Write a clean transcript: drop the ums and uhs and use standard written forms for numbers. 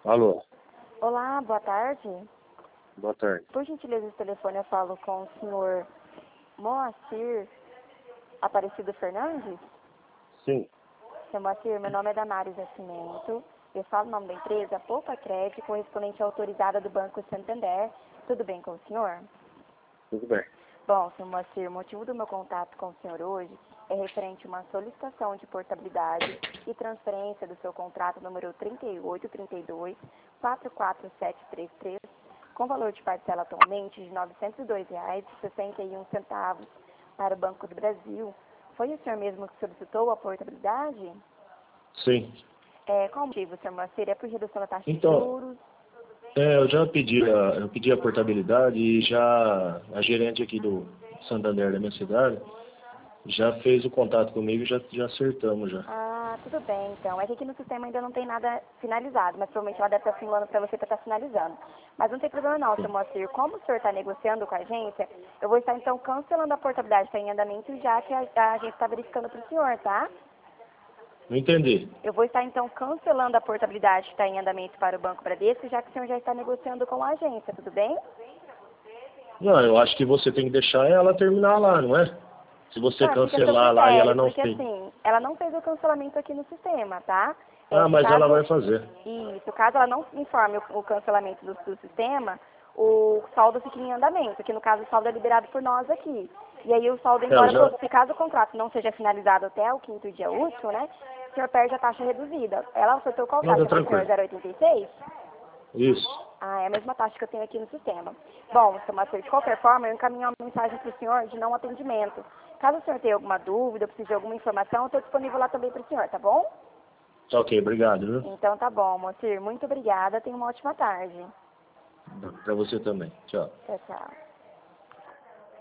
Alô, Olá, boa tarde. boa tarde. Por gentileza, esse telefone eu falo com o senhor Moacir Aparecido Fernandes? Sim, Seu Moacir, meu nome é Damares Nascimento. Eu falo o nome da empresa Poupa Crédito, correspondente autorizada do Banco Santander. Tudo bem com o senhor? tudo bem. Bom, seu Moacir, o motivo do meu contato com o senhor hoje é referente a uma solicitação de portabilidade e transferência do seu contrato número 3832-44733, com valor de parcela atualmente de R$ 902,61 para o Banco do Brasil. Foi o senhor mesmo que solicitou a portabilidade? Sim. Qual o motivo, senhor Moacir? É por redução da taxa de Então, juros? eu já pedi a portabilidade e já a gerente aqui do Santander da minha cidade já fez o contato comigo e já acertamos já. Ah, tudo bem, então. É que aqui no sistema ainda não tem nada finalizado, mas provavelmente ela deve estar simulando para você para estar finalizando. Mas não tem problema não, seu Sim. Moacir. Como o senhor está negociando com a agência, eu vou estar então cancelando a portabilidade que está em andamento, já que a agência está verificando para o senhor, tá? Não entendi. Eu vou estar então cancelando a portabilidade que está em andamento para o Banco Bradesco, já que o senhor já está negociando com a agência, tudo bem? Não, eu acho que você tem que deixar ela terminar lá, não é? Se você Não, é porque é seu cancelar lá e ela critério, não porque fez. assim, ela não fez o cancelamento aqui no sistema, tá? Ah, Se mas ela vai caso, fazer. isso, caso ela não informe o cancelamento do sistema, o saldo fica em andamento, que no caso o saldo é liberado por nós aqui. E aí o saldo, Eu embora, já. se caso o contrato não seja finalizado até o quinto dia útil, né, o senhor perde a taxa reduzida. Ela ofertou qual Não, tá taxa para o senhor? tranquilo. 0,86? Isso. Ah, é a mesma taxa que eu tenho aqui no sistema. Bom, seu Matheus, de qualquer forma, eu encaminho uma mensagem para o senhor de não atendimento. Caso o senhor tenha alguma dúvida, precise de alguma informação, eu estou disponível lá também para o senhor, tá bom? Tá ok, obrigado, viu? Então tá bom, Moacir. Muito obrigada. Tenha uma ótima tarde. Pra você também. Tchau. Tchau, tchau.